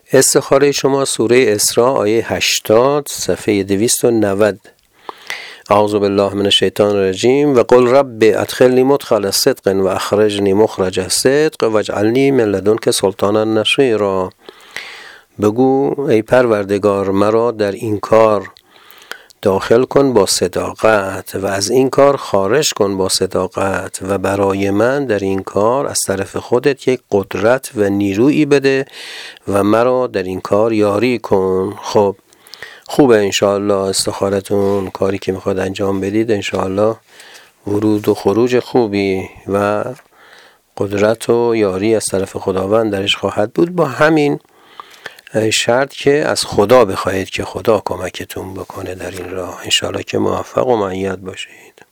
استخاره شما سوره اسراء آیه 80 صفحه 290. اعوذ بالله من الشیطان الرجیم و قل رب ادخلنی مدخل صدق و اخرجنی مخرج صدق واجعلنی من لدنک سلطانا نصیرا. بگو ای پروردگار مرا در این کار داخل کن با صداقت و از این کار خارج کن با صداقت و برای من در این کار از طرف خودت یک قدرت و نیرویی بده و مرا در این کار یاری کن. خب خوبه انشاءالله استخارتون، کاری که میخواد انجام بدید انشاءالله ورود و خروج خوبی و قدرت و یاری از طرف خداوند درش خواهد بود، با همین شرط که از خدا بخواهید که خدا کمکتون بکنه در این راه. انشاءالله که موفق و مؤید باشید.